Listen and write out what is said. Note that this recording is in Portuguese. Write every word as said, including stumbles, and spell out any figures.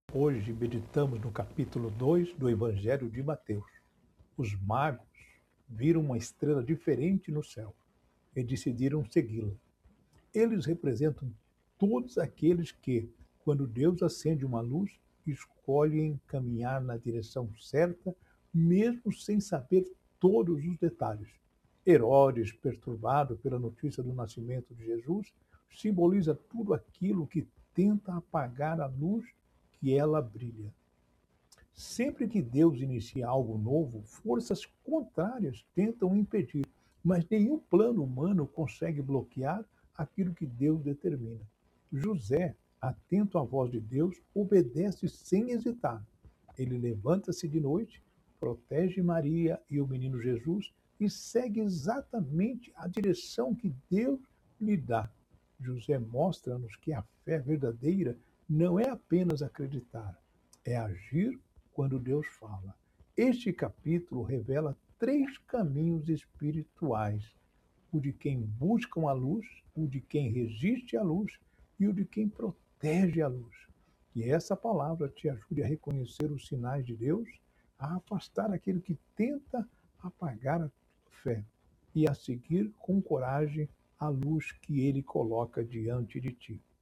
Hoje meditamos no capítulo dois do Evangelho de Mateus. Os magos viram uma estrela diferente no céu e decidiram segui-la. Eles representam todos aqueles que, quando Deus acende uma luz, escolhem caminhar na direção certa, mesmo sem saber todos os detalhes. Herodes, perturbado pela notícia do nascimento de Jesus, simboliza tudo aquilo que tenta apagar a luz que ela brilha. Sempre que Deus inicia algo novo, forças contrárias tentam impedir, mas nenhum plano humano consegue bloquear aquilo que Deus determina. José, atento à voz de Deus, obedece sem hesitar. Ele levanta-se de noite, protege Maria e o menino Jesus e segue exatamente a direção que Deus lhe dá. José mostra-nos que a fé verdadeira não é apenas acreditar, é agir quando Deus fala. Este capítulo revela três caminhos espirituais: o de quem busca a luz, o de quem resiste à luz e o de quem protege a luz. Que essa palavra te ajude a reconhecer os sinais de Deus, a afastar aquilo que tenta apagar a fé e a seguir com coragem a luz que Ele coloca diante de ti.